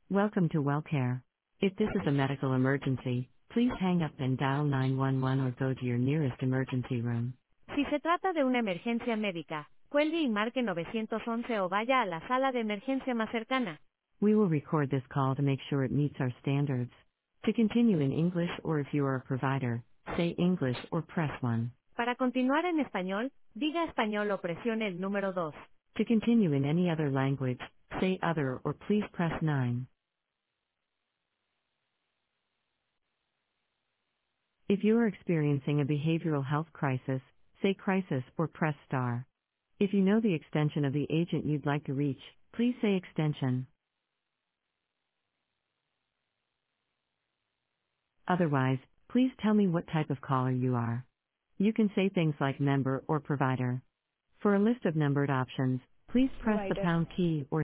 Welcome to WellCare. If this is a medical emergency, please hang up and dial 911 or go to your nearest emergency room. Si se trata de una emergencia médica, cuelgue y marque 911 o vaya a la sala de emergencia más cercana. We will record this call to make sure it meets our standards. To continue in English or if you are a provider, say English or press 1. Para continuar en español, diga español o presione el número 2. To continue in any other language, say other or please press 9. If you are experiencing a behavioral health crisis, say crisis or press star. If you know the extension of the agent you'd like to reach, please say extension. Otherwise, please tell me what type of caller you are. You can say things like member or provider. For a list of numbered options, please press the Provider. pound key or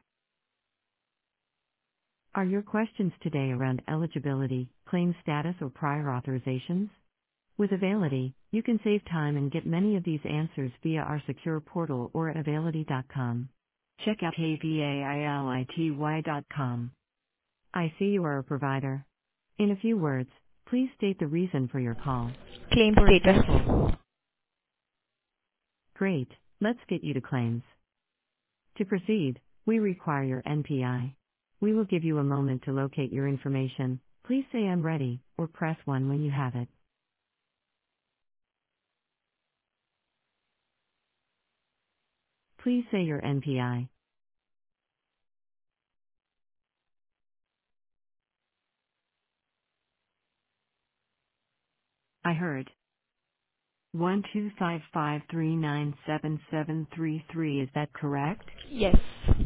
are your questions today around eligibility, claim status or prior authorizations? With Availity, you can save time and get many of these answers via our secure portal or at availity.com. Check out availity.com. I see you are a provider. In a few words, please state the reason for your call. Claim For example, status. great, let's get you to claims. To proceed, we require your NPI. We will give you a moment to locate your information. Please say I'm ready, or press 1 when you have it. Please say your NPI. I heard 12553977733. Is that correct? Yes.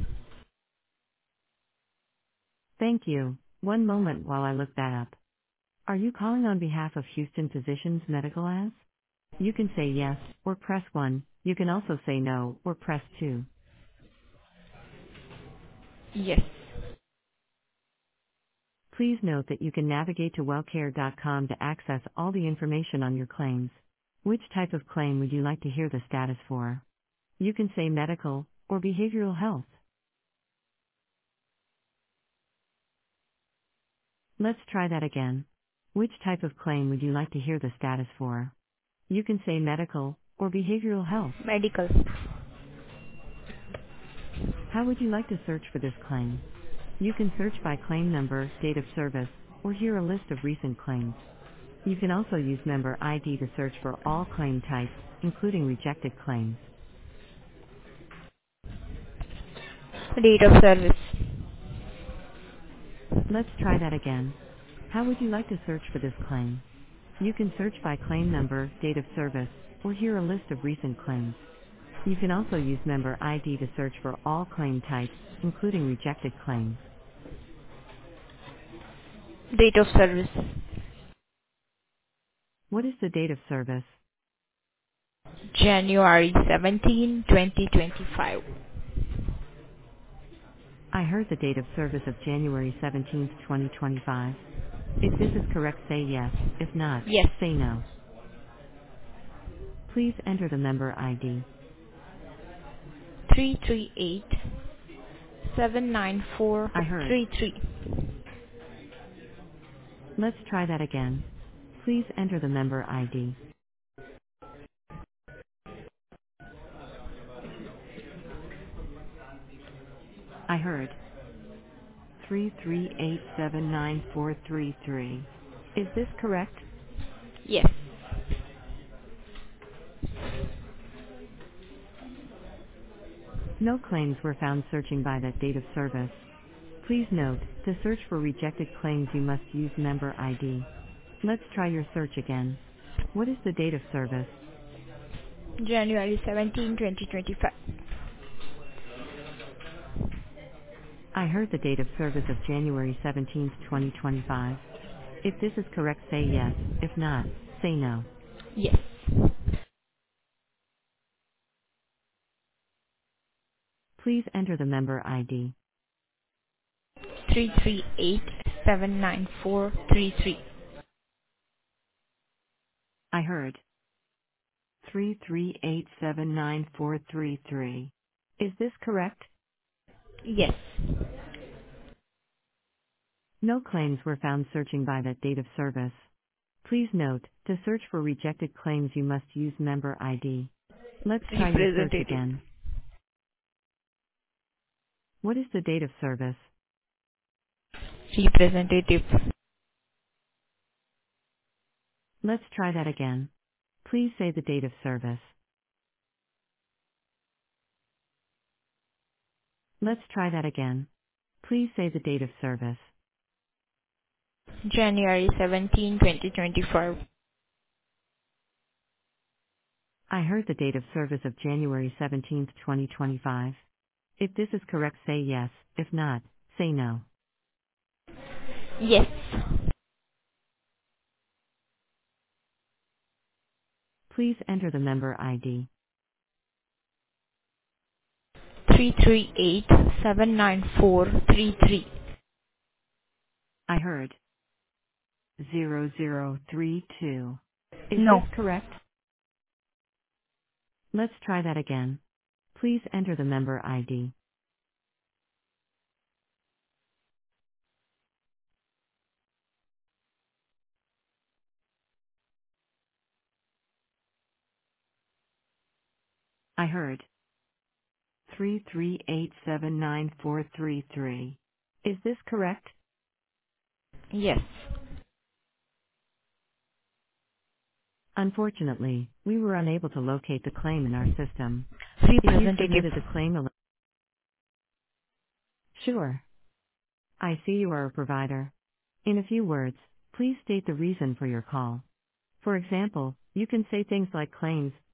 Thank you. One moment while I look that up. Are you calling on behalf of Houston Physicians Medical as? You can say yes, or press 1. You can also say no, or press 2. Yes. Please note that you can navigate to wellcare.com to access all the information on your claims. Which type of claim would you like to hear the status for? You can say medical, or behavioral health. Let's try that again. Which type of claim would you like to hear the status for? You can say medical, or behavioral health. Medical. How would you like to search for this claim? You can search by claim number, date of service, or hear a list of recent claims. You can also use member ID to search for all claim types, including rejected claims. Date of service. Let's try that again. How would you like to search for this claim? You can search by claim number, date of service, or hear a list of recent claims. You can also use member ID to search for all claim types, including rejected claims. Date of service. What is the date of service? January 17, 2025. I heard the date of service of January 17, 2025. If this is correct, say yes. If not, Yes. say no. Please enter the member ID. 338 I heard. 79433. Let's try that again. Please enter the member ID. I heard 338794333. Is this correct? Yes. No claims were found searching by that date of service. Please note, to search for rejected claims you must use member ID. Let's try your search again. What is the date of service? January 17, 2025. I heard the date of service of January 17, 2025. If this is correct, say yes. If not, say no. Yes. Please enter the member ID. 338 79433. I heard 338794333. Is this correct? Yes. No claims were found searching by that date of service. Please note, to search for rejected claims you must use member ID. Let's try your search Representative. again. What is the date of service? Representative. Let's try that again. Please say the date of service. Let's try that again. Please say the date of service. January 17, 2025. I heard the date of service of January 17, 2025. If this is correct, say yes. If not, say no. Yes. Please enter the member ID. 338-79433. I heard 0032. Is this No. correct? Let's try that again. Please enter the member ID. I heard 338794333. Is this correct? Yes. Unfortunately, we were unable to locate the claim in our system. If you Representative. submitted the claim, sure. I see you are a provider. In a few words, please state the reason for your call. For example, you can say things like claims,